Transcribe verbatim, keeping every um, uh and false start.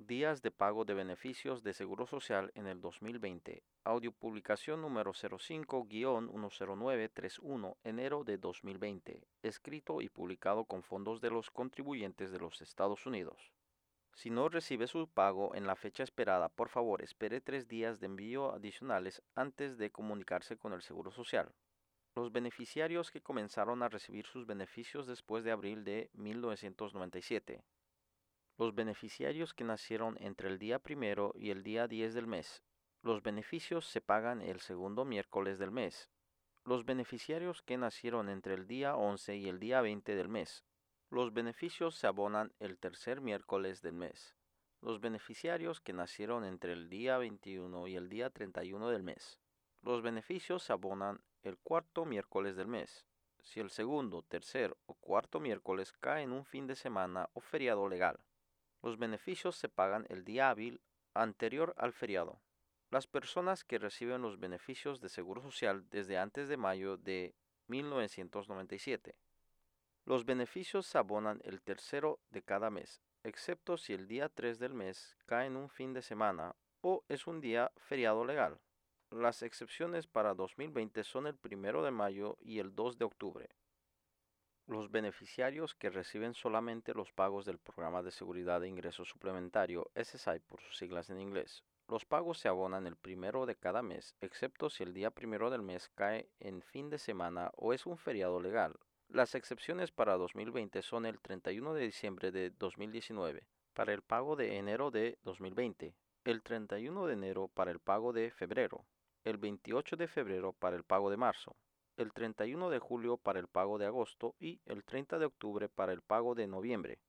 Días de pago de beneficios de Seguro Social en el dos mil veinte. Audiopublicación número cero cinco guión uno cero nueve tres uno, enero de dos mil veinte. Escrito y publicado con fondos de los contribuyentes de los Estados Unidos. Si no recibe su pago en la fecha esperada, por favor espere tres días de envío adicionales antes de comunicarse con el Seguro Social. Los beneficiarios que comenzaron a recibir sus beneficios después de abril de mil novecientos noventa y siete. Los beneficiarios que nacieron entre el día primero y el día diez del mes. Los beneficios se pagan el segundo miércoles del mes. Los beneficiarios que nacieron entre el día once y el día veinte del mes. Los beneficios se abonan el tercer miércoles del mes. Los beneficiarios que nacieron entre el día veintiuno y el día treinta y uno del mes. Los beneficios se abonan el cuarto miércoles del mes. Si el segundo, tercer o cuarto miércoles cae en un fin de semana o feriado legal. Los beneficios se pagan el día hábil anterior al feriado. Las personas que reciben los beneficios de Seguro Social desde antes de mayo de mil novecientos noventa y siete. Los beneficios se abonan el tercero de cada mes, excepto si el día tres del mes cae en un fin de semana o es un día feriado legal. Las excepciones para dos mil veinte son el primero de mayo y el dos de octubre. Los beneficiarios que reciben solamente los pagos del Programa de Seguridad de Ingreso Suplementario, S S I por sus siglas en inglés. Los pagos se abonan el primero de cada mes, excepto si el día primero del mes cae en fin de semana o es un feriado legal. Las excepciones para dos mil veinte son el treinta y uno de diciembre de dos mil diecinueve para el pago de enero de dos mil veinte, el treinta y uno de enero para el pago de febrero, el veintiocho de febrero para el pago de marzo, el treinta y uno de julio para el pago de agosto y el treinta de octubre para el pago de noviembre.